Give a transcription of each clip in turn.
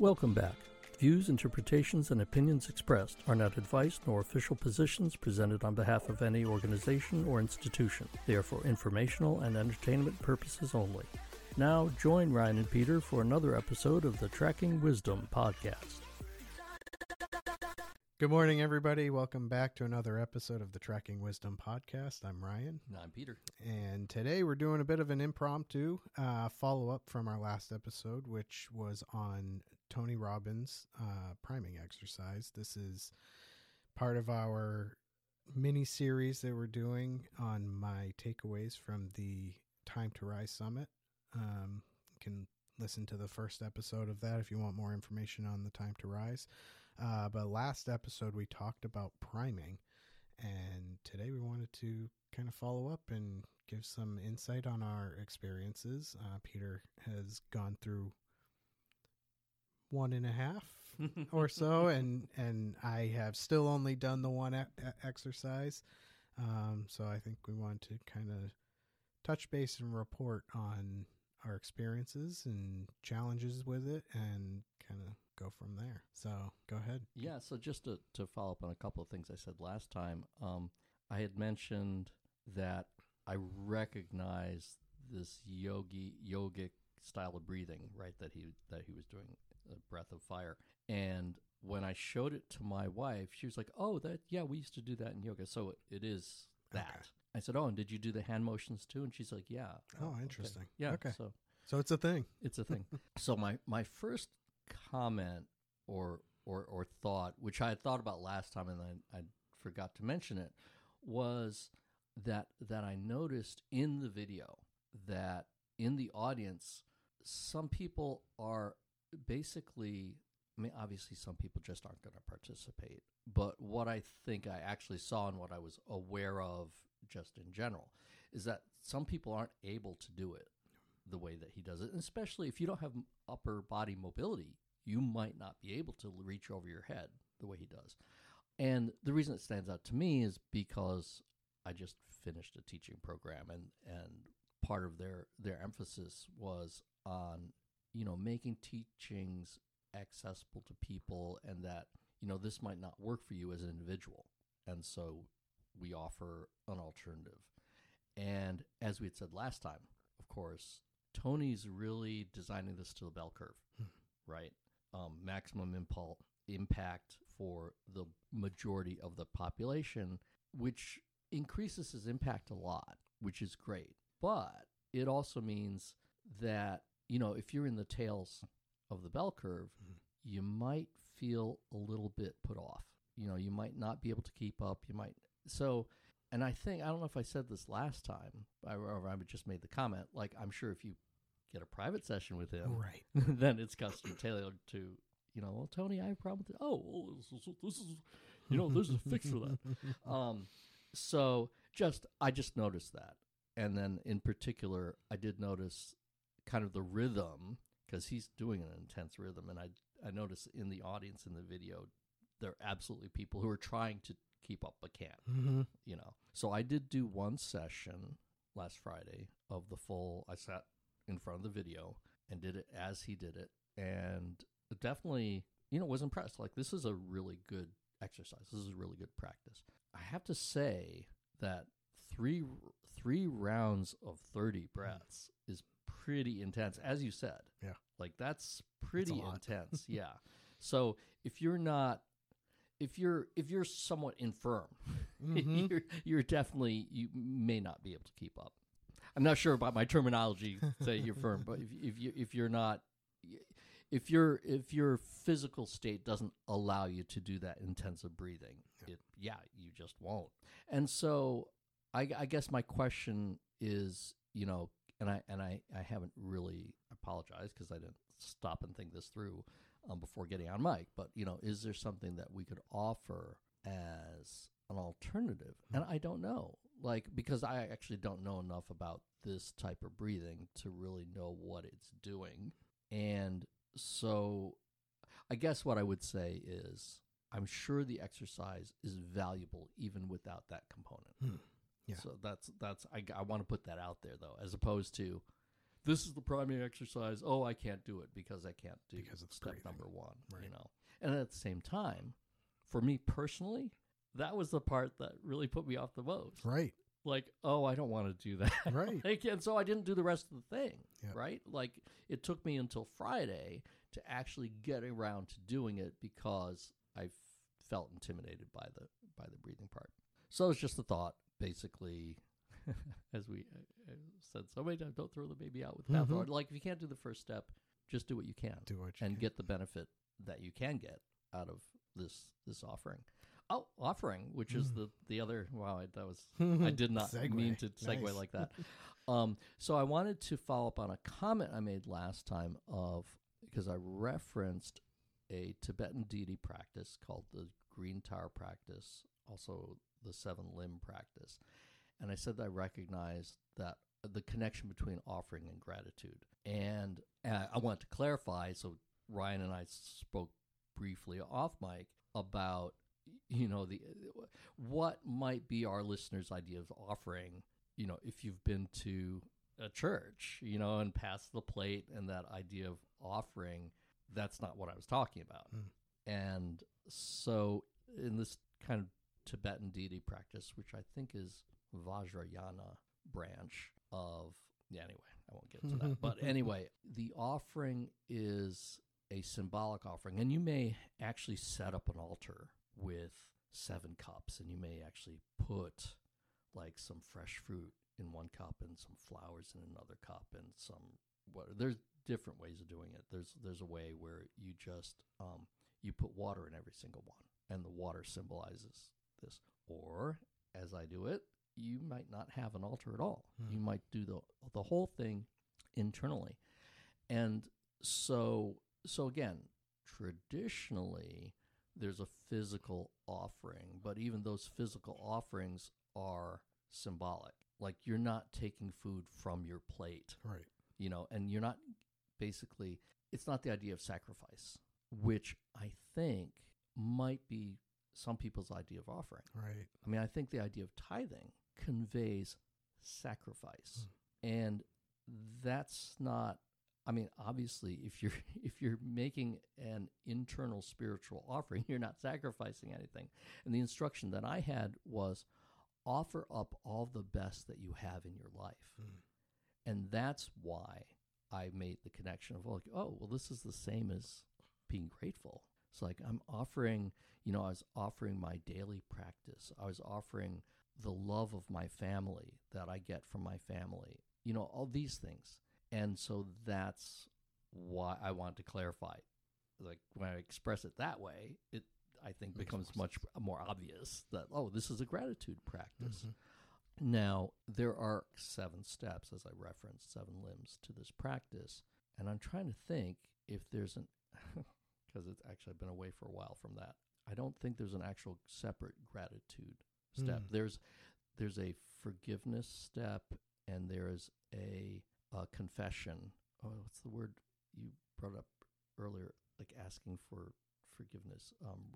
Welcome back. Views, interpretations, and opinions expressed are not advice nor official positions presented on behalf of any organization or institution. They are for informational and entertainment purposes only. Now, join Ryan and Peter for another episode of the Tracking Wisdom podcast. Good morning, everybody. Welcome back to another episode of the Tracking Wisdom podcast. I'm Ryan. And I'm Peter. And today we're doing a bit of an impromptu follow-up from our last episode, which was on Tony Robbins' priming exercise. This is part of our mini-series that we're doing on my takeaways from the Time to Rise Summit. You can listen to the first episode of that if you want more information on the Time to Rise. But last episode we talked about priming, and today we wanted to kind of follow up and give some insight on our experiences. Peter has gone through 1.5 or so, and I have still only done the one exercise. So I think we want to kind of touch base and report on our experiences and challenges with it and kind of go from there. So go ahead. Yeah, so just to follow up on a couple of things I said last time, I had mentioned that I recognize this yogic style of breathing, right, that he was doing, a breath of fire. And when I showed it to my wife, she was like, oh, we used to do that in yoga. So it is that. Okay. I said, oh, and did you do the hand motions too? And she's like, yeah. Oh, interesting. Okay. Yeah. Okay. So it's a thing. It's a thing. So my first comment or thought, which I had thought about last time and then I forgot to mention it, was that I noticed in the video that in the audience, some people are basically, I mean, obviously some people just aren't going to participate. But what I think I actually saw and what I was aware of just in general is that some people aren't able to do it the way that he does it. And especially if you don't have upper body mobility, you might not be able to reach over your head the way he does. And the reason it stands out to me is because I just finished a teaching program, and part of their emphasis was on, making teachings accessible to people, and that, this might not work for you as an individual. And so we offer an alternative. And as we had said last time, of course, Tony's really designing this to the bell curve, right? Maximum impact for the majority of the population, which increases his impact a lot, which is great. But it also means that, if you're in the tails of the bell curve, you might feel a little bit put off. You might not be able to keep up. And I don't know if I said this last time, or I just made the comment, like, I'm sure if you get a private session with him, right, then it's custom tailored to, well, Tony, I have a problem with it. Oh, this is, there's a fix for that. So I just noticed that. And then in particular, I did notice kind of the rhythm, because he's doing an intense rhythm. And I noticed in the audience in the video, there are absolutely people who are trying to keep up but can't, So I did do one session last Friday of the full, I sat in front of the video and did it as he did it. And definitely, was impressed. Like, this is a really good exercise. This is a really good practice. I have to say that three rounds of 30 breaths is pretty intense, as you said. Yeah. Like, that's pretty intense. Yeah. So if you're somewhat infirm, you're definitely, you may not be able to keep up. I'm not sure about my terminology that you're firm, but if you're not, if your physical state doesn't allow you to do that intensive breathing, you just won't. And so I guess my question is, and I haven't really apologized because I didn't stop and think this through before getting on mic, but is there something that we could offer as an alternative? And I don't know, because I actually don't know enough about this type of breathing to really know what it's doing. And so I guess what I would say is I'm sure the exercise is valuable even without that component. Yeah. So that's I want to put that out there, though, as opposed to this is the primary exercise. Oh, I can't do it because I can't do Because it's step breathing. number one, Right. you know. And at the same time, for me personally, that was the part that really put me off the most. Right. Like, oh, I don't want to do that. Right. Like, and so I didn't do the rest of the thing, Yep. right? Like, it took me until Friday to actually get around to doing it because I felt intimidated by the breathing part. So it's just a thought, basically, as we said so many times, don't throw the baby out with the bathwater. Like, if you can't do the first step, just do what you can Do what you and can. get the benefit that you can get out of this offering. Oh, offering, which is the other. Wow, that was I did not Segue. mean to segue Nice. like that. So I wanted to follow up on a comment I made last time because I referenced a Tibetan deity practice called the Green Tower practice, also the Seven Limb practice, and I said that I recognized that the connection between offering and gratitude, and I want to clarify. So Ryan and I spoke briefly off mic about what might be our listeners' idea of offering. If you've been to a church, and passed the plate, and that idea of offering, that's not what I was talking about. And so in this kind of Tibetan deity practice, which I think is Vajrayana branch of, anyway, I won't get into that. But anyway, the offering is a symbolic offering, and you may actually set up an altar with 7 cups, and you may actually put like some fresh fruit in one cup and some flowers in another cup and there's different ways of doing it. There's a way where you just you put water in every single one, and the water symbolizes this. Or as I do it, you might not have an altar at all. You might do the whole thing internally. And so again, traditionally there's a physical offering, but even those physical offerings are symbolic. Like, you're not taking food from your plate, Right. And you're not, basically, it's not the idea of sacrifice, which I think might be some people's idea of offering. Right. I mean, I think the idea of tithing conveys sacrifice. And that's not, I mean, obviously, if you're making an internal spiritual offering, you're not sacrificing anything. And the instruction that I had was, offer up all the best that you have in your life. And that's why I made the connection of, like, oh, well, this is the same as being grateful. It's like, I'm offering, I was offering my daily practice. I was offering the love of my family that I get from my family, all these things. And so that's why I want to clarify. Like, when I express it that way, it, I think, becomes much more obvious that, oh, this is a gratitude practice. Now, there are 7 steps, as I referenced, 7 limbs to this practice. And I'm trying to think if there's because it's actually, I've been away for a while from that. I don't think there's an actual separate gratitude step. There's a forgiveness step, and there is a confession. Oh, what's the word you brought up earlier? Like asking for forgiveness,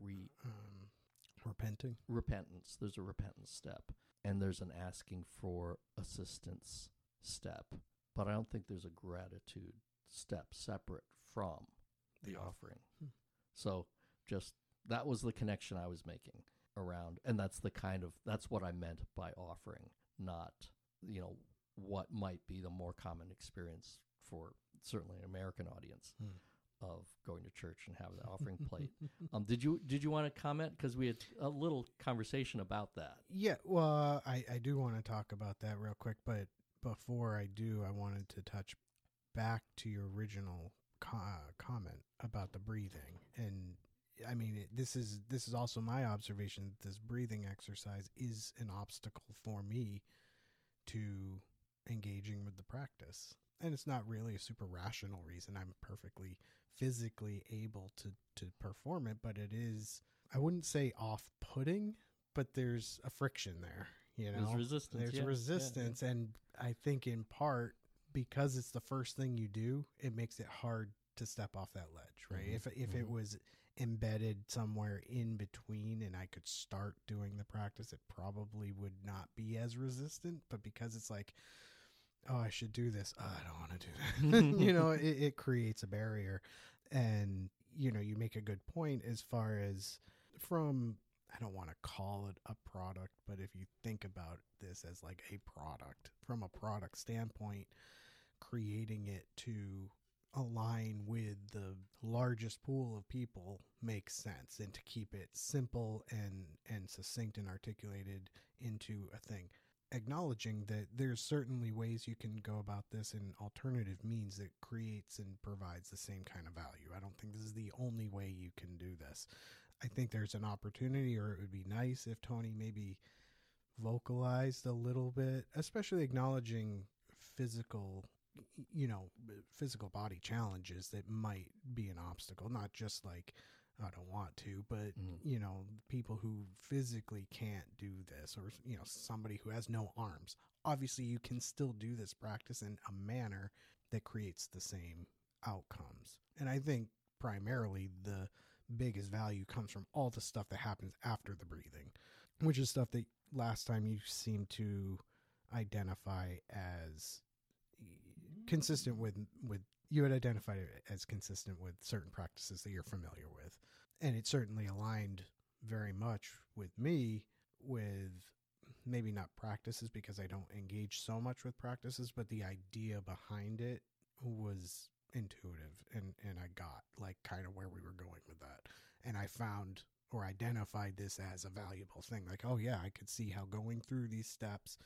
Repenting. repentance. There's a repentance step, and there's an asking for assistance step. But I don't think there's a gratitude step separate from the offering. So just, that was the connection I was making around, and that's what I meant by offering, not, what might be the more common experience for certainly an American audience of going to church and having the offering plate. Did you want to comment? Because we had a little conversation about that. Yeah, well, I do want to talk about that real quick, but before I do, I wanted to touch back to your original comment about the breathing. And I mean, this is also my observation that this breathing exercise is an obstacle for me to engaging with the practice. And it's not really a super rational reason. I'm perfectly physically able to perform it, but it is, I wouldn't say off-putting, but there's a friction there, There's resistance. There's yeah. resistance. Yeah. And I think in part, because it's the first thing you do, it makes it hard to step off that ledge, right? If it was embedded somewhere in between and I could start doing the practice, it probably would not be as resistant. But because it's like, oh, I should do this. Oh, I don't want to do that. You know, it creates a barrier. And, you know, you make a good point as far as from, I don't want to call it a product, but if you think about this as like a product, from a product standpoint, creating it to align with the largest pool of people makes sense, and to keep it simple and succinct and articulated into a thing. Acknowledging that there's certainly ways you can go about this in alternative means that creates and provides the same kind of value. I don't think this is the only way you can do this. I think there's an opportunity, or it would be nice if Tony maybe vocalized a little bit, especially acknowledging physical, you know, physical body challenges that might be an obstacle, not just like, I don't want to, but, you know, people who physically can't do this, or, you know, somebody who has no arms. Obviously, you can still do this practice in a manner that creates the same outcomes. And I think primarily the biggest value comes from all the stuff that happens after the breathing, which is stuff that last time you seemed to identify as consistent with you had identified it as consistent with certain practices that you're familiar with. And it certainly aligned very much with me, with maybe not practices because I don't engage so much with practices, but the idea behind it was intuitive, and I got like kind of where we were going with that. And I found or identified this as a valuable thing. Like, oh yeah, I could see how going through these steps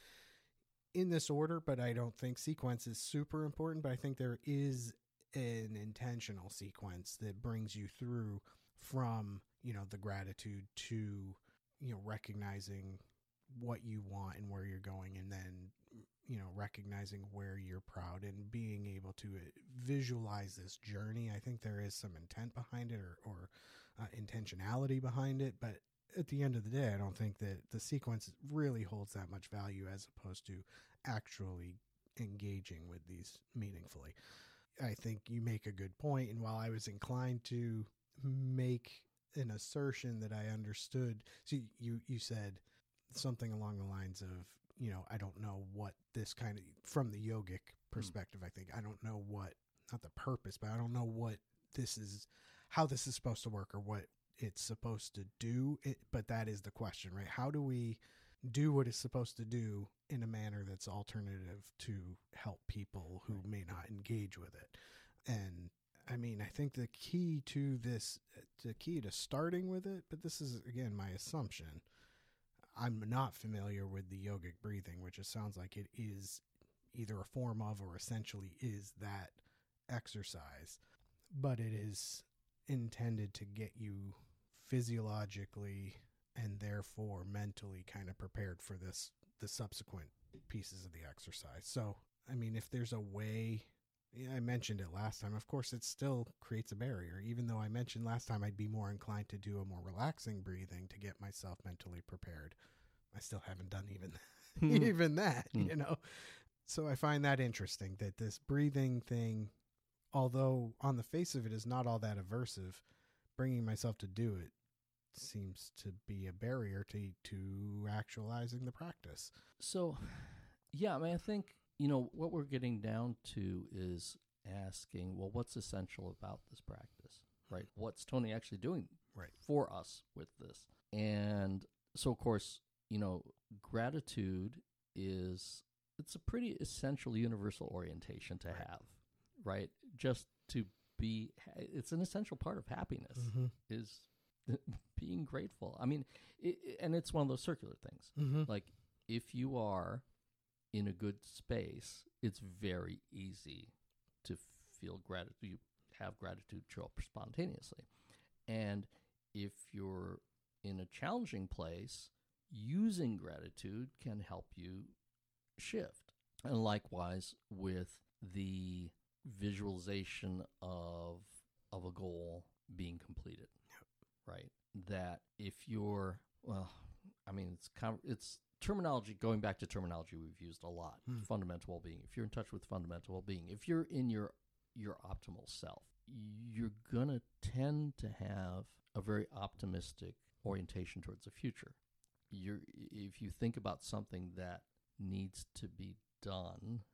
in this order, but I don't think sequence is super important, but I think there is an intentional sequence that brings you through from, you know, the gratitude to, you know, recognizing what you want and where you're going, and then, you know, recognizing where you're proud and being able to visualize this journey. I think there is some intent behind it, or intentionality behind it, but at the end of the day, I don't think that the sequence really holds that much value as opposed to actually engaging with these meaningfully. I think you make a good point, and while I was inclined to make an assertion that I understood, so you said something along the lines of, you know, I don't know what this kind of, from the yogic perspective, I think, I don't know what, not the purpose, but I don't know what this is, how this is supposed to work, or what it's supposed to do. But that is the question, right? How do we do what it's supposed to do in a manner that's alternative to help people who may not engage with it? And I mean, I think the key to this, the key to starting with it, but this is, again, my assumption. I'm not familiar with the yogic breathing, which it sounds like it is either a form of or essentially is that exercise, but it is intended to get you physiologically and therefore mentally kind of prepared for the subsequent pieces of the exercise. So, I mean, if there's a way, I mentioned it last time, of course, it still creates a barrier. Even though I mentioned last time I'd be more inclined to do a more relaxing breathing to get myself mentally prepared, I still haven't done even that, you know? So I find that interesting, that this breathing thing, although on the face of it is not all that aversive, bringing myself to do it seems to be a barrier to actualizing the practice. So, yeah, I mean, I think, you know, what we're getting down to is asking, well, what's essential about this practice, right? What's Tony actually doing for us with this? And so, of course, you know, gratitude it's a pretty essential universal orientation to have, right? Just to be, it's an essential part of happiness is being grateful. I mean, and it's one of those circular things. Like, if you are in a good space, it's very easy to feel gratitude. You have gratitude show up spontaneously. And if you're in a challenging place, using gratitude can help you shift. And likewise with the visualization of a goal being completed, right? That if you're, well, I mean, it's terminology, going back to terminology we've used a lot, fundamental well-being. If you're in touch with fundamental well-being, if you're in your optimal self, you're going to tend to have a very optimistic orientation towards the future. If you think about something that needs to be done,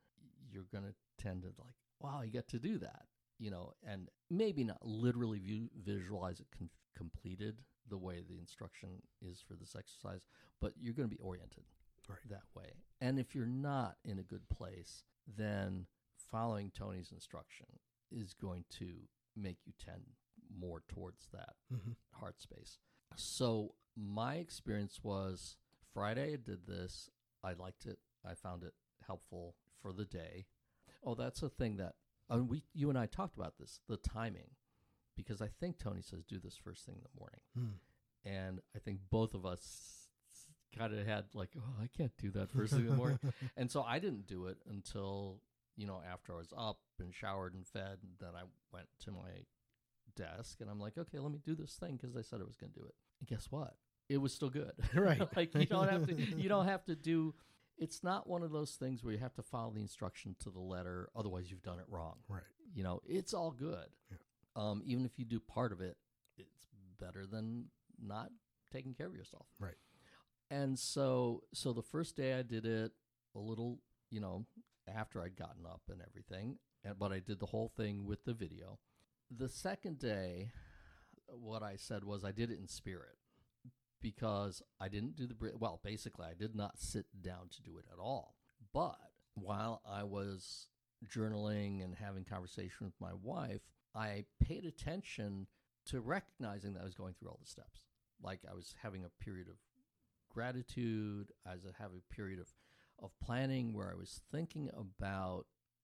you're going to tend to like, wow, you get to do that, and maybe not literally visualize it completed the way the instruction is for this exercise, but you're going to be oriented that way. And if you're not in a good place, then following Tony's instruction is going to make you tend more towards that heart space. So my experience was Friday I did this. I liked it. I found it helpful for the day. Oh, that's a thing that you and I talked about this, the timing, because I think Tony says do this first thing in the morning. And I think both of us kind of had like, oh, I can't do that first thing in the morning. And so I didn't do it until, after I was up and showered and fed. And then I went to my desk and I'm like, okay, let me do this thing because I said I was going to do it. And guess what? It was still good. Right. Like you don't have to do, it's not one of those things where you have to follow the instruction to the letter. Otherwise you've done it wrong. Right. It's all good. Yeah. Even if you do part of it, it's better than not taking care of yourself. Right. And so the first day I did it a little, after I'd gotten up and everything, but I did the whole thing with the video. The second day, what I said was I did it in spirit because I didn't do basically I did not sit down to do it at all. But while I was journaling and having conversation with my wife, I paid attention to recognizing that I was going through all the steps. Like I was having a period of gratitude, I was having a period of planning where I was thinking about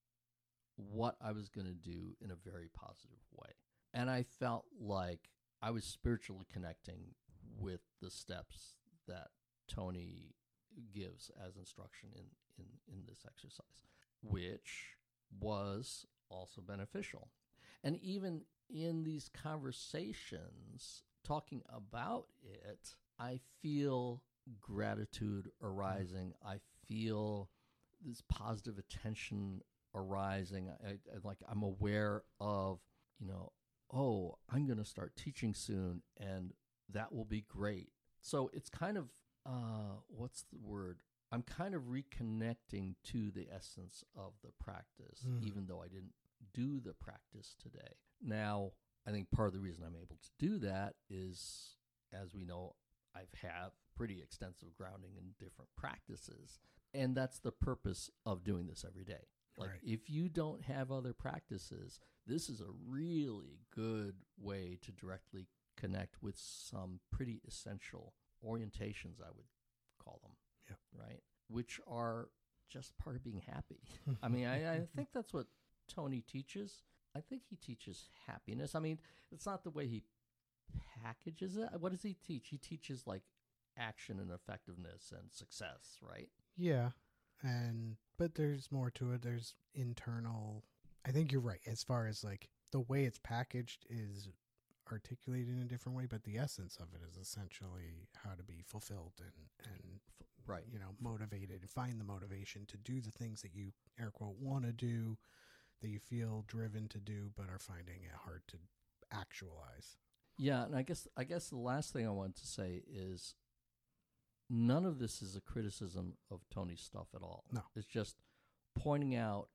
what I was going to do in a very positive way. And I felt like I was spiritually connecting with the steps that Tony gives as instruction in this exercise, which was also beneficial. And even in these conversations, talking about it, I feel gratitude arising. I feel this positive attention arising. I'm aware of, oh, I'm going to start teaching soon, and that will be great. So it's kind of, what's the word? I'm kind of reconnecting to the essence of the practice, even though I didn't do the practice today. Now, I think part of the reason I'm able to do that is, as we know, I've had pretty extensive grounding in different practices. And that's the purpose of doing this every day. Like, if you don't have other practices, this is a really good way to directly connect with some pretty essential orientations, I would call them, right? Which are just part of being happy. I mean, I think that's what Tony teaches. I think he teaches happiness. I mean, it's not the way he packages it. What does he teach? He teaches like action and effectiveness and success, right? Yeah. But there's more to it. There's internal, I think you're right. As far as like the way it's packaged is articulated in a different way, but the essence of it is essentially how to be fulfilled and right, motivated and find the motivation to do the things that you air quote want to do, that you feel driven to do, but are finding it hard to actualize. Yeah, and I guess the last thing I want to say is none of this is a criticism of Tony's stuff at all. No. It's just pointing out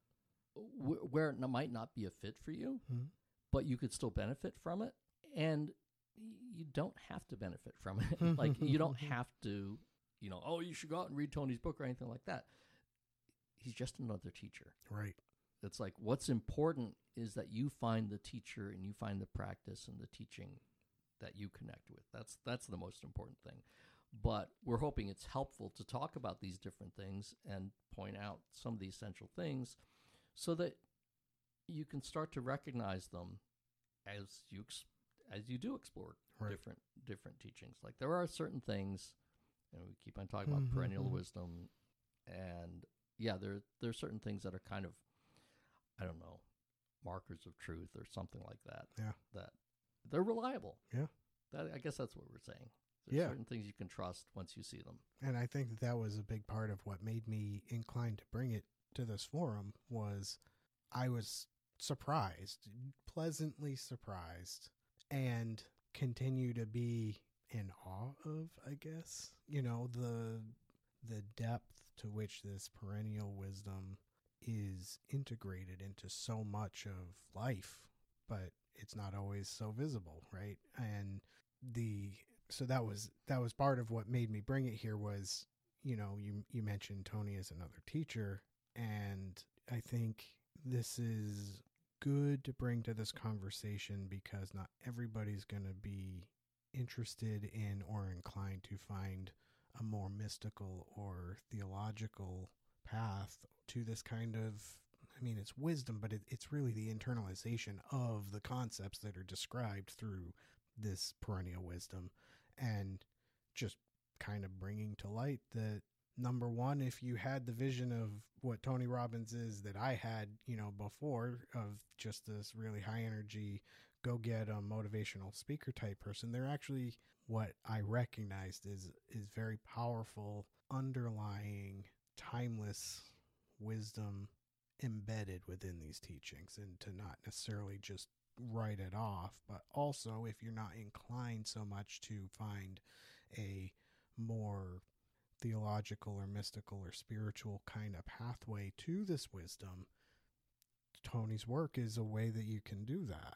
where it might not be a fit for you, but you could still benefit from it. And you don't have to benefit from it. Like, you don't have to, oh, you should go out and read Tony's book or anything like that. He's just another teacher. Right. It's like what's important is that you find the teacher and you find the practice and the teaching that you connect with. That's the most important thing. But we're hoping it's helpful to talk about these different things and point out some of the essential things so that you can start to recognize them as you do explore different teachings. Like there are certain things, and we keep on talking about perennial wisdom, and there are certain things that are kind of, I don't know, markers of truth or something like that. Yeah. That they're reliable. Yeah. I guess that's what we're saying. There's Yeah. certain things you can trust once you see them. And I think that was a big part of what made me inclined to bring it to this forum was I was surprised, pleasantly surprised, and continue to be in awe of, I guess, the depth to which this perennial wisdom is integrated into so much of life, but it's not always so visible, right? And so that was part of what made me bring it here was, you mentioned Tony as another teacher, and I think this is good to bring to this conversation because not everybody's going to be interested in or inclined to find a more mystical or theological path to this kind of, it's wisdom, but it's really the internalization of the concepts that are described through this perennial wisdom, and just kind of bringing to light that, number one, if you had the vision of what Tony Robbins is that I had, before, of just this really high energy, go get a motivational speaker type person, they're actually, what I recognized is very powerful, underlying, timeless wisdom embedded within these teachings, and to not necessarily just write it off, but also if you're not inclined so much to find a more theological or mystical or spiritual kind of pathway to this wisdom, Tony's work is a way that you can do that.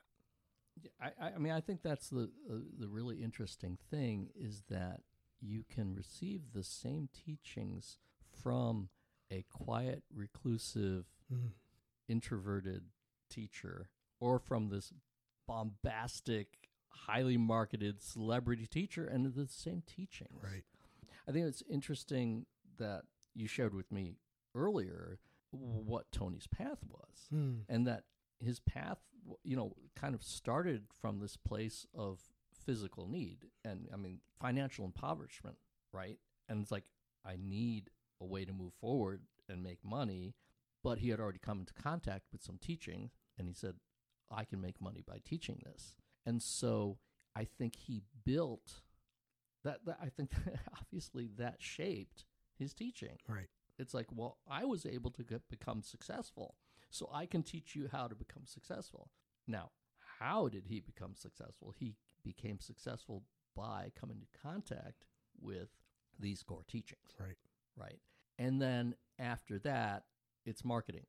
I think that's the really interesting thing, is that you can receive the same teachings from a quiet, reclusive, introverted teacher, or from this bombastic, highly marketed celebrity teacher, and the same teachings. Right. I think it's interesting that you shared with me earlier what Tony's path was, and that his path, kind of started from this place of physical need and, financial impoverishment, right? And it's like, I need a way to move forward and make money, but he had already come into contact with some teaching, and he said, I can make money by teaching this. And so I think he built that I think that obviously that shaped his teaching. Right. It's like, well, I was able to become successful, so I can teach you how to become successful. Now, how did he become successful? He became successful by coming to contact with these core teachings. Right. Right. And then after that, it's marketing.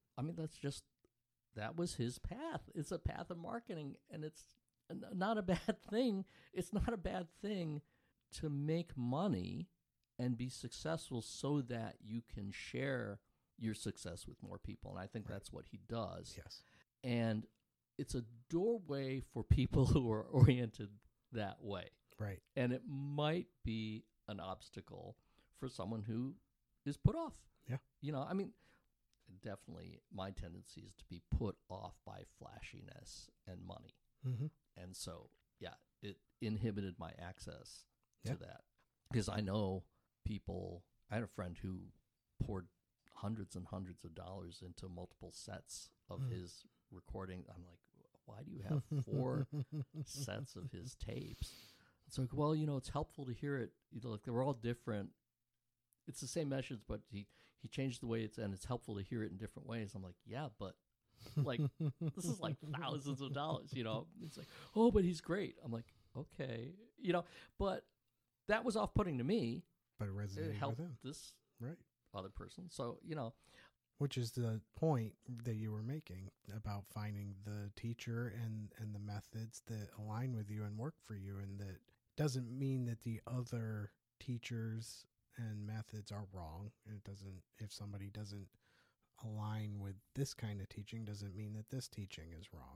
That was his path. It's a path of marketing, and it's not a bad thing. It's not a bad thing to make money and be successful so that you can share your success with more people. And I think that's what he does. Yes. And it's a doorway for people who are oriented that way. Right. And it might be an obstacle for someone who is put off. Yeah. Definitely my tendency is to be put off by flashiness and money. Mm-hmm. And so, it inhibited my access to Yeah. that. Because I know people, I had a friend who poured hundreds and hundreds of dollars into multiple sets of his recording. I'm like, why do you have 4 sets of his tapes? It's like, well, it's helpful to hear it. Like, they're all different. It's the same message, but he changed the way and it's helpful to hear it in different ways. I'm like, yeah, but like, this is like thousands of dollars, It's like, oh, but he's great. I'm like, okay, but that was off-putting to me. But it resonated It helped with him. this Right. other person. So, Which is the point that you were making about finding the teacher and the methods that align with you and work for you. And that doesn't mean that the other teachers and methods are wrong. It doesn't, if somebody doesn't align with this kind of teaching, doesn't mean that this teaching is wrong.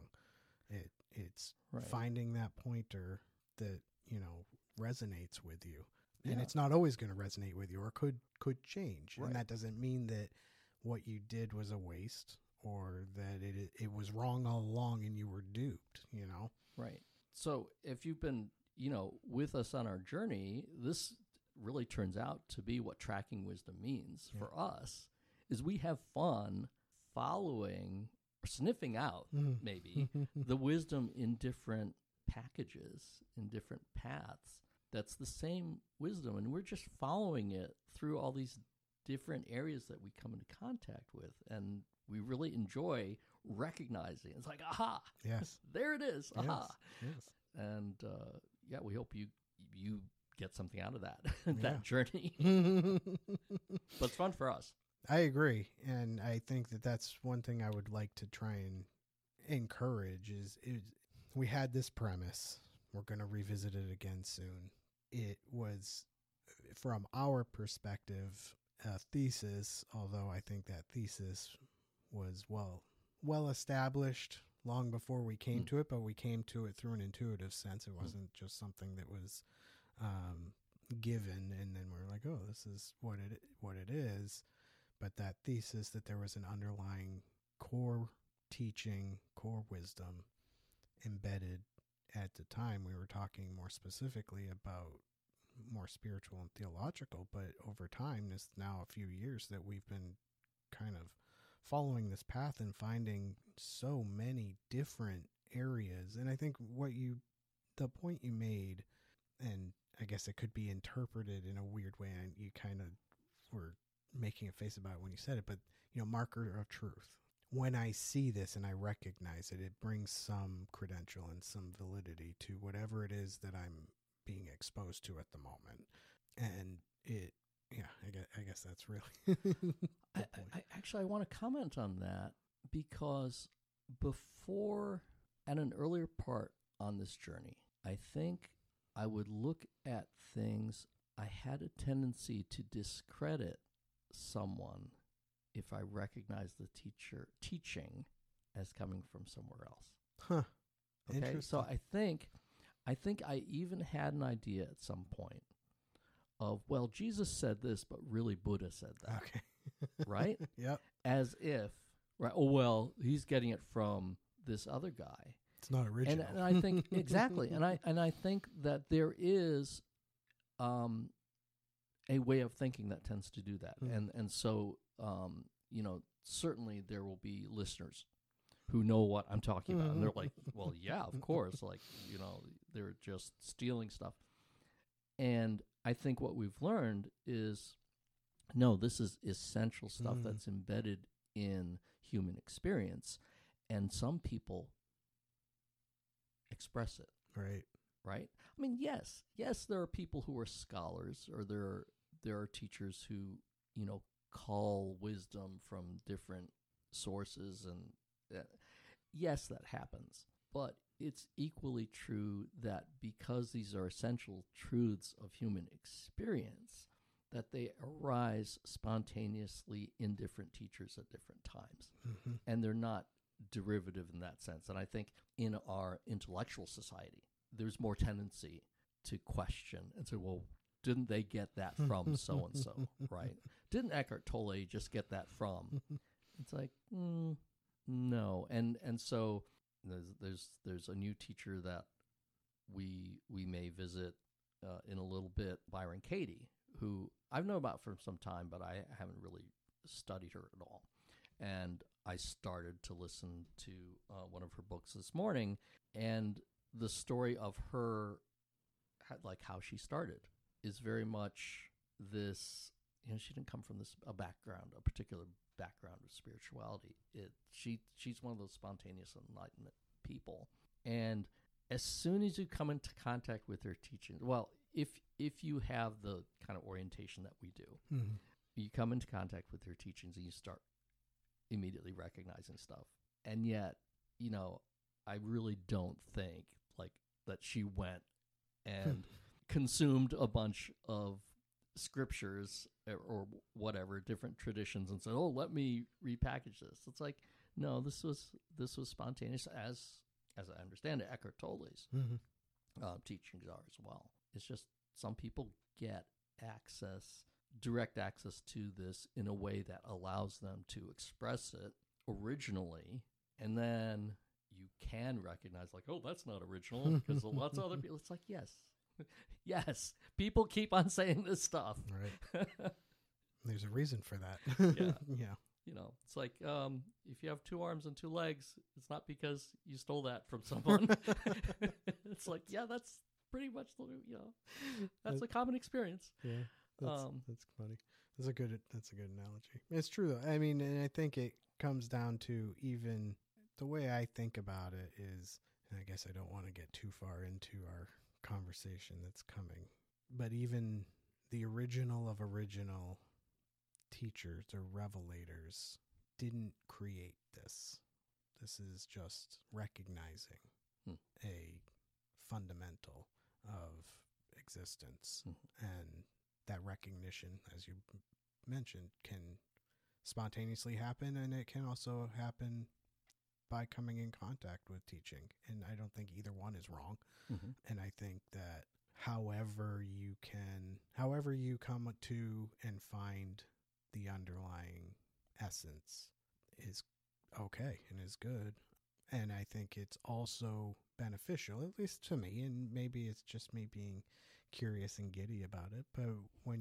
It's Right. finding that pointer that, resonates with you. And Yeah. it's not always going to resonate with you, or could change. Right. And that doesn't mean that what you did was a waste, or that it was wrong all along and you were duped, Right. So if you've been, with us on our journey, this really turns out to be what tracking wisdom means for us, is we have fun following or sniffing out maybe the wisdom in different packages, in different paths. That's the same wisdom, and we're just following it through all these different areas that we come into contact with, and we really enjoy recognizing. It's like, aha, Yes. there it is, aha. Yes. And we hope you get something out of that that journey. But it's fun for us. I agree. And I think that that's one thing I would like to try and encourage is we had this premise. We're going to revisit it again soon. It was, from our perspective, a thesis, although I think that thesis was well established long before we came to it, but we came to it through an intuitive sense. It wasn't just something that was given and then we're like, oh, this is what it is. But that thesis that there was an underlying core teaching, core wisdom embedded at the time. We were talking more specifically about more spiritual and theological, but over time, this now a few years that we've been kind of following this path and finding so many different areas. And I think the point you made, and I guess it could be interpreted in a weird way, and you kind of were making a face about it when you said it, but, marker of truth. When I see this and I recognize it, it brings some credential and some validity to whatever it is that I'm being exposed to at the moment. And I guess that's really I want to comment on that because before, at an earlier part on this journey, I think I would look at things. I had a tendency to discredit someone if I recognize the teaching as coming from somewhere else. Huh. Okay, so I think I even had an idea at some point of, well, Jesus said this, but really Buddha said that. Okay. Right? Yep. As if, right? Oh, well, he's getting it from this other guy. It's not original. And I think exactly, and I think that there is a way of thinking that tends to do that, and so certainly there will be listeners who know what I'm talking about, and they're like, well, yeah, of course, like they're just stealing stuff, and I think what we've learned is, no, this is essential stuff that's embedded in human experience, and some people express it. Right? I mean, yes, there are people who are scholars, or there are teachers who, call wisdom from different sources, and yes, that happens. But it's equally true that because these are essential truths of human experience, that they arise spontaneously in different teachers at different times. And they're not derivative in that sense. And I think in our intellectual society, there's more tendency to question and say, well, didn't they get that from so-and-so, right? Didn't Eckhart Tolle just get that from? It's like, no. And so there's a new teacher that we may visit in a little bit, Byron Katie, who I've known about for some time, but I haven't really studied her at all. And I started to listen to one of her books this morning, and the story of her, like how she started, is very much this. She didn't come from a particular background of spirituality. She's one of those spontaneous enlightenment people, and as soon as you come into contact with her teaching, well, if you have the kind of orientation that we do, you come into contact with her teachings and you start immediately recognizing stuff. And yet, I really don't think like that she went and consumed a bunch of scriptures or whatever, different traditions, and said, oh, let me repackage this. It's like, no, this was spontaneous, as I understand it, Eckhart Tolle's teachings are as well. It's just some people get direct access to this in a way that allows them to express it originally, and then you can recognize, like, oh, that's not original, because lots of other people, it's like, yes, people keep on saying this stuff. Right. There's a reason for that. Yeah. It's like, if you have 2 arms and 2 legs, it's not because you stole that from someone. It's like, yeah, that's pretty much, that's a common experience. Yeah, that's funny. That's a good analogy. It's true, though. I mean, and I think it comes down to, even the way I think about it is, and I guess I don't want to get too far into our conversation that's coming, but even the original of original teachers or revelators didn't create this. This is just recognizing a fundamental of existence. And that recognition, as you mentioned, can spontaneously happen, and it can also happen by coming in contact with teaching. And I don't think either one is wrong. And I think that however you come to and find the underlying essence is okay and is good. And I think it's also beneficial, at least to me, and maybe it's just me being curious and giddy about it, but when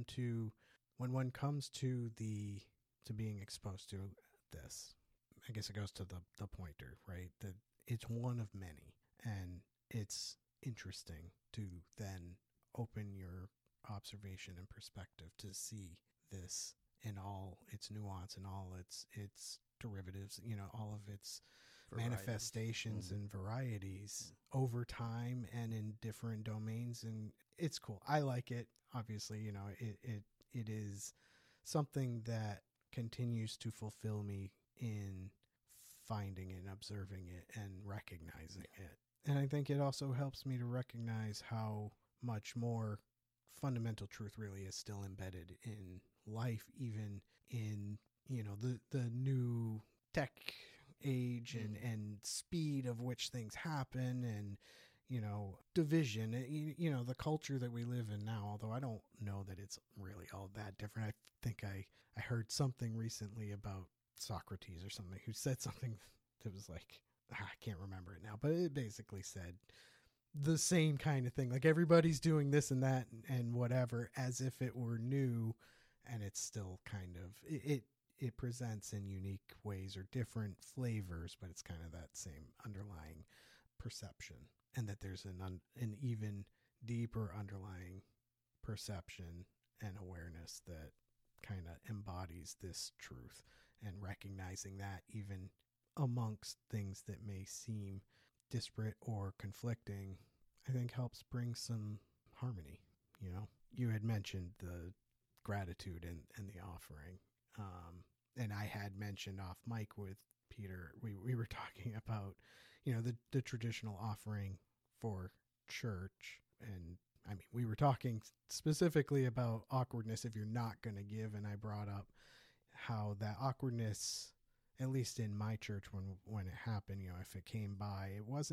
one comes to being exposed to this, I guess it goes to the pointer, right? That it's one of many, and it's interesting to then open your observation and perspective to see this in all its nuance and all its derivatives, all of its manifestations and varieties over time and in different domains. And it's cool. I like it. Obviously, it is something that continues to fulfill me in finding and observing it and recognizing it. And I think it also helps me to recognize how much more fundamental truth really is still embedded in life, even in, the new tech age and speed of which things happen, and division, the culture that we live in now, although I don't know that it's really all that different. I think I heard something recently about Socrates or something, who said something that was like, I can't remember it now, but it basically said the same kind of thing, like everybody's doing this and that and whatever, as if it were new, and it's still kind of, it presents in unique ways or different flavors, but it's kind of that same underlying perception, and that there's an even deeper underlying perception and awareness that kind of embodies this truth, and recognizing that even amongst things that may seem disparate or conflicting, I think helps bring some harmony. You had mentioned the gratitude and the offering. And I had mentioned off mic with Peter, we were talking about, the traditional offering for church. And I mean, we were talking specifically about awkwardness if you're not going to give. And I brought up how that awkwardness, at least in my church, when it happened, if it came by,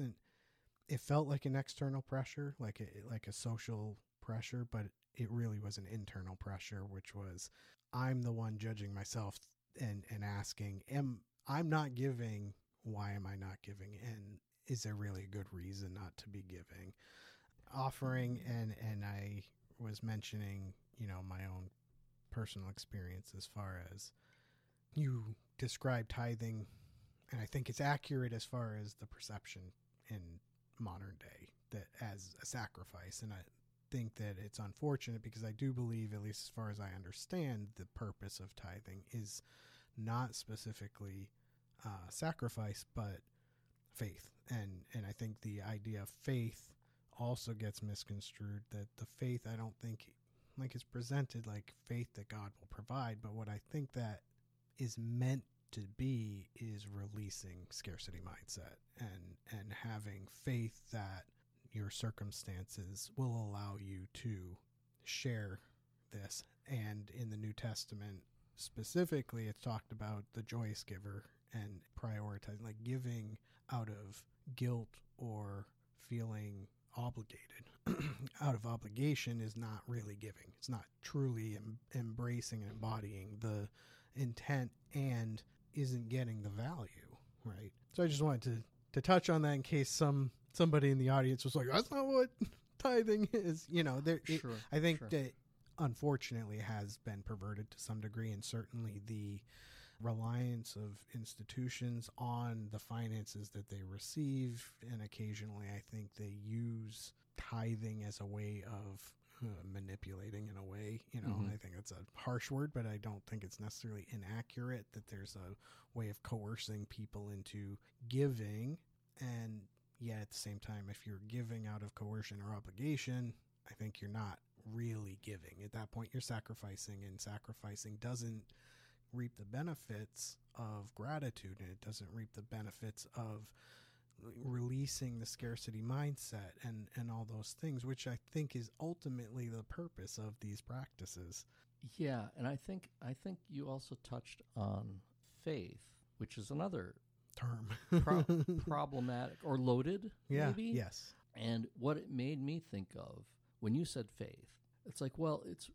it felt like an external pressure, like a social pressure, but it really was an internal pressure, which was, I'm the one judging myself and asking, I'm not giving, why am I not giving? And is there really a good reason not to be giving? Offering, and I was mentioning, my own personal experience as far as you describe tithing, and I think it's accurate as far as the perception in modern day, that as a sacrifice. And I think that it's unfortunate, because I do believe, at least as far as I understand, the purpose of tithing is not specifically sacrifice, but faith. And I think the idea of faith also gets misconstrued, that the faith, I don't think like is presented like faith that God will provide, but what I think that is meant to be is releasing scarcity mindset and having faith that your circumstances will allow you to share this. And in the New Testament specifically, it's talked about the joyous giver and prioritizing, like giving out of guilt or feeling obligated out of obligation is not really giving. It's not truly embracing and embodying the intent, and isn't getting the value, right? So I just wanted to touch on that in case somebody in the audience was like, that's not what tithing is. I think that unfortunately has been perverted to some degree, and certainly the reliance of institutions on the finances that they receive, and occasionally I think they use tithing as a way of manipulating, in a way. I think it's a harsh word, but I don't think it's necessarily inaccurate, that there's a way of coercing people into giving. And yet at the same time, if you're giving out of coercion or obligation, I think you're not really giving. At that point, you're sacrificing, and sacrificing doesn't reap the benefits of gratitude, and it doesn't reap the benefits of releasing the scarcity mindset and all those things, which I think is ultimately the purpose of these practices. Yeah, and I think you also touched on faith, which is another Term. problematic or loaded, Yeah. maybe. Yes. And what it made me think of when you said faith, it's like, well, it's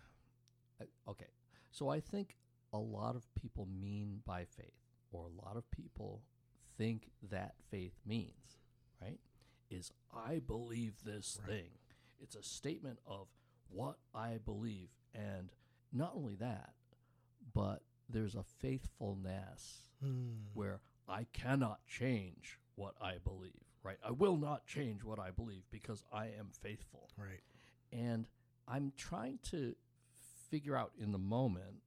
okay. So I think a lot of people mean by faith, or a lot of people think that faith means, right, is I believe this Right. thing. It's a statement of what I believe. And not only that, but there's a faithfulness where I cannot change what I believe, right? I will not change what I believe because I am faithful. Right. And I'm trying to figure out in the moment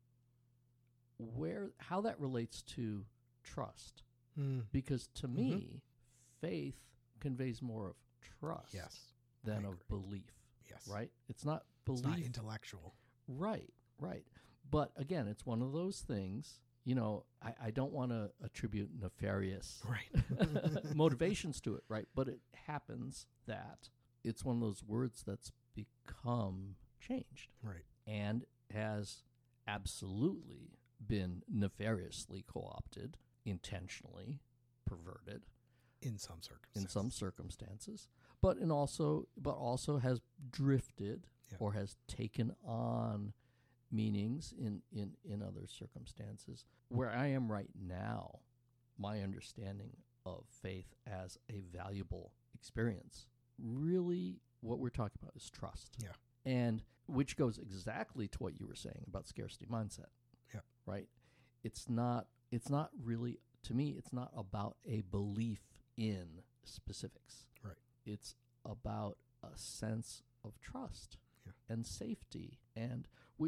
how that relates to trust. Because to me, faith conveys more of trust Yes. than I of agree. belief, Yes. right? It's not It's belief. not intellectual. Right. But again, it's one of those things, I don't want to attribute nefarious Right. motivations to it, right? But it happens that it's one of those words that's become changed Right. and has absolutely been nefariously co-opted, intentionally perverted In some circumstances. in some circumstances, but also has drifted Yeah. or has taken on meanings in other circumstances. Where I am right now, my understanding of faith as a valuable experience, really what we're talking about is trust. Yeah. And which goes exactly to what you were saying about scarcity mindset. Yeah. Right? It's not really, to me, it's not about a belief in specifics. Right. It's about a sense of trust and safety, and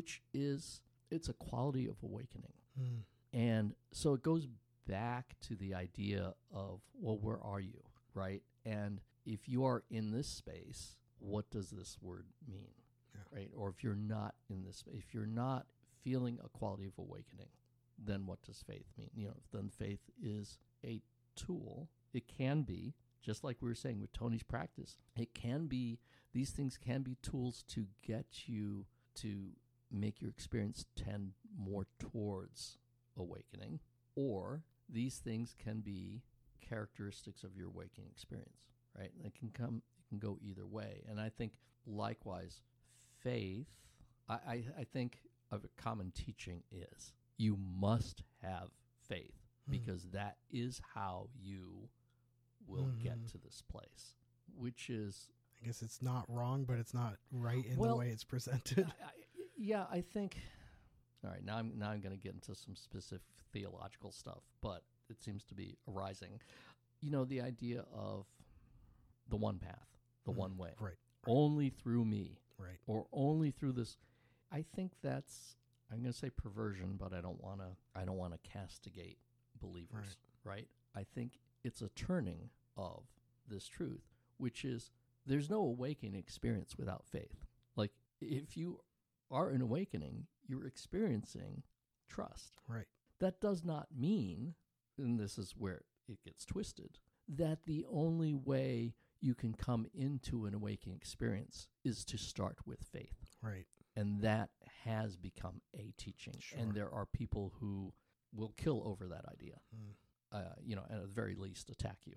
it's a quality of awakening. And so it goes back to the idea of, well, where are you, right? And if you are in this space, what does this word mean, right? Or if you're not in this, if you're not feeling a quality of awakening, then what does faith mean? Then faith is a tool. It can be, just like we were saying with Tony's practice, these things can be tools to get you to make your experience tend more towards awakening, or these things can be characteristics of your waking experience, right? And it can go either way. And I think likewise, faith, I think of a common teaching is you must have faith because that is how you will get to this place, which is, I guess it's not wrong, but it's not right in the Well, way it's presented. I think. All right, now I'm going to get into some specific theological stuff, but it seems to be arising. The idea of the one path, the one way, Right. only through me, Right. or only through this. I think that's, I'm going to say perversion, but I don't want to castigate believers, right? I think it's a turning of this truth, which is there's no awakening experience without faith. Like, if you are an awakening, you're experiencing trust. Right. That does not mean, and this is where it gets twisted, that the only way you can come into an awakening experience is to start with faith. Right. And that has become a teaching. Sure. And there are people who will kill over that idea. And at the very least attack you.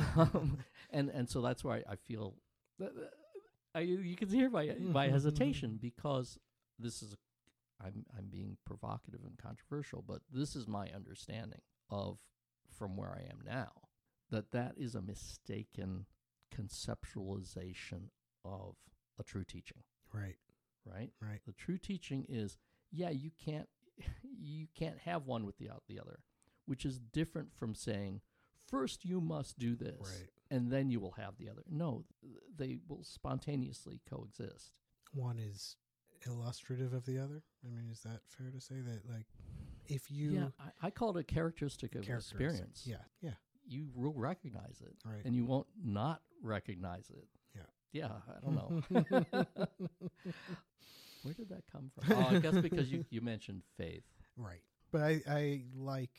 And so that's why I feel you can hear my hesitation, because this is I'm being provocative and controversial, but this is my understanding of, from where I am now, that is a mistaken conceptualization of a true teaching. Right. Right? Right. The true teaching is, you can't have one without the other, which is different from saying, first you must do this, Right. and then you will have the other. No, they will spontaneously coexist. One is illustrative of the other. I mean, is that fair to say that, like, if you... Yeah, I call it a characteristic of characteristic. experience. Yeah. Yeah. You will recognize it, Right. and you won't not recognize it. Yeah. Yeah, I don't know. Where did that come from? Oh, I guess because you mentioned faith. Right. But I like,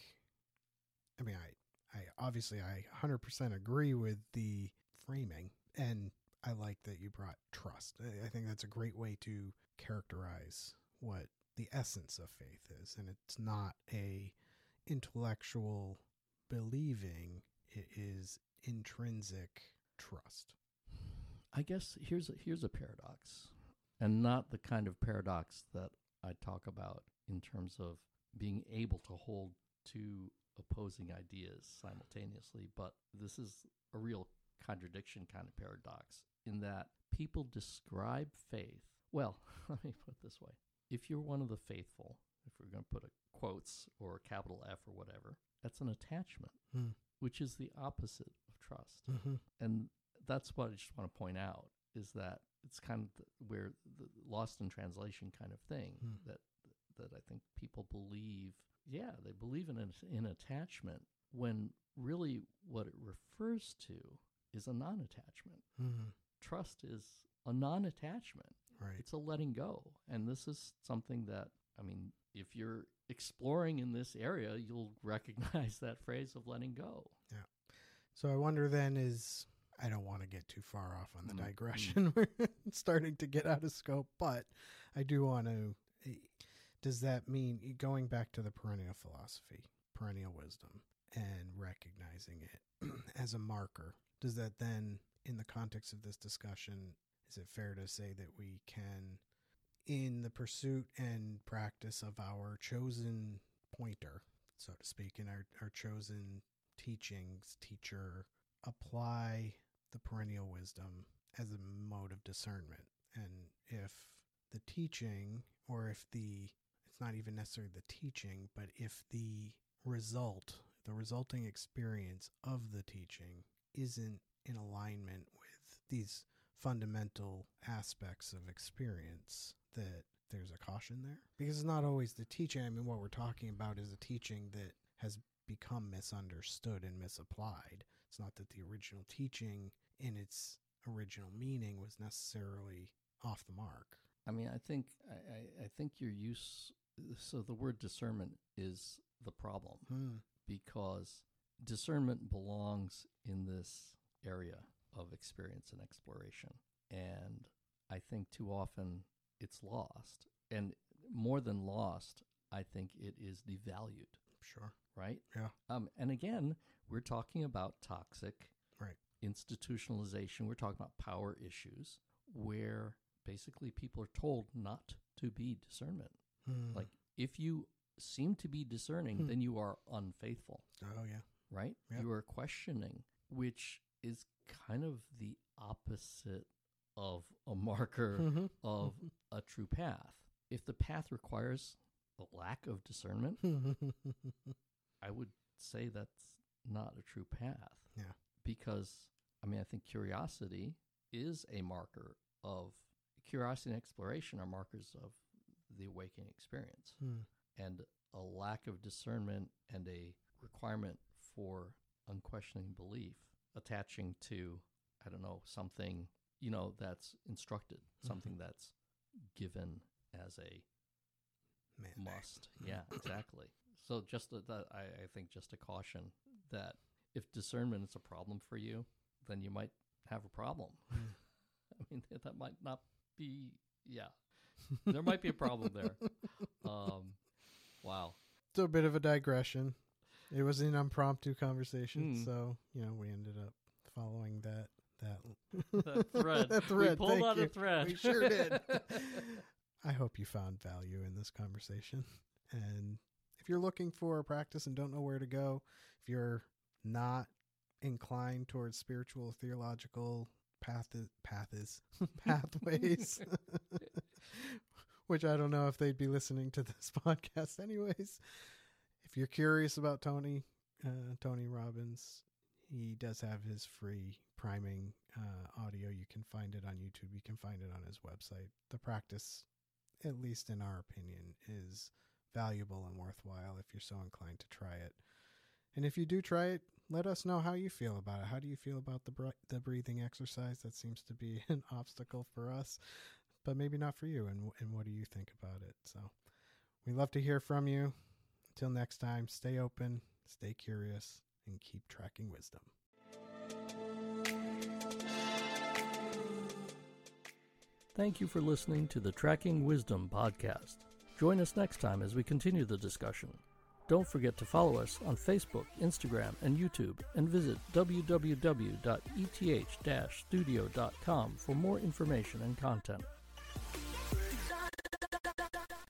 I mean, I obviously I 100% agree with the framing, and I like that you brought trust. I think that's a great way to characterize what the essence of faith is, and it's not a intellectual believing, it is intrinsic trust. I guess here's a paradox, and not the kind of paradox that I talk about in terms of being able to hold two opposing ideas simultaneously, but this is a real contradiction kind of paradox in that people describe faith. Well, let me put it this way. If you're one of the faithful, if we're going to put a quotes or a capital F or whatever, that's an attachment, which is the opposite of trust. And that's what I just want to point out, is that it's kind of where the lost in translation kind of thing that I think people believe. Yeah, they believe in attachment when really what it refers to is a non-attachment. Trust is a non-attachment. Right. It's a letting go. And this is something that, I mean, if you're exploring in this area, you'll recognize that phrase of letting go. Yeah. So I wonder then I don't want to get too far off on the digression. We're starting to get out of scope, but I do want to, does that mean, going back to the perennial philosophy, perennial wisdom, and recognizing it as a marker, does that then, in the context of this discussion, is it fair to say that we can, in the pursuit and practice of our chosen pointer, so to speak, in our chosen teacher, apply the perennial wisdom as a mode of discernment? And if the teaching, or if it's not even necessarily the teaching, but if the resulting experience of the teaching isn't in alignment with these fundamental aspects of experience, that there's a caution there? Because it's not always the teaching. I mean, what we're talking about is a teaching that has become misunderstood and misapplied. It's not that the original teaching in its original meaning was necessarily off the mark. I mean, I think your use, so the word discernment is the problem, because discernment belongs in this area of experience and exploration. And I think too often it's lost. And more than lost, I think it is devalued. Sure. Right? Yeah. And again, we're talking about toxic right. institutionalization. We're talking about power issues where basically people are told not to be discernment. Like, if you seem to be discerning, then you are unfaithful. Oh, yeah. Right? Yep. You are questioning, which is kind of the opposite of a marker of a true path. If the path requires a lack of discernment, I would say that's not a true path. Yeah. Because, I mean, I think curiosity is a marker of, curiosity and exploration are markers of the awakening experience. And a lack of discernment and a requirement for unquestioning belief attaching to, I don't know, something, that's instructed, something that's given as a must. Yeah, exactly. So just I think just a caution that if discernment is a problem for you, then you might have a problem. I mean, that might not be, there might be a problem there. Wow. It's a bit of a digression. It was an impromptu conversation, so, we ended up following that thread. that thread. We pulled out a thread. We sure did. I hope you found value in this conversation. And if you're looking for a practice and don't know where to go, if you're not inclined towards spiritual, theological pathways, which I don't know if they'd be listening to this podcast anyways. If you're curious about Tony Robbins, he does have his free priming audio. You can find it on YouTube. You can find it on his website. The practice, at least in our opinion, is valuable and worthwhile if you're so inclined to try it. And if you do try it, let us know how you feel about it. How do you feel about the breathing exercise? That seems to be an obstacle for us, but maybe not for you. And what do you think about it? So we love to hear from you. Until next time, stay open, stay curious, and keep tracking wisdom. Thank you for listening to the Tracking Wisdom podcast. Join us next time as we continue the discussion. Don't forget to follow us on Facebook, Instagram, and YouTube, and visit www.eth-studio.com for more information and content.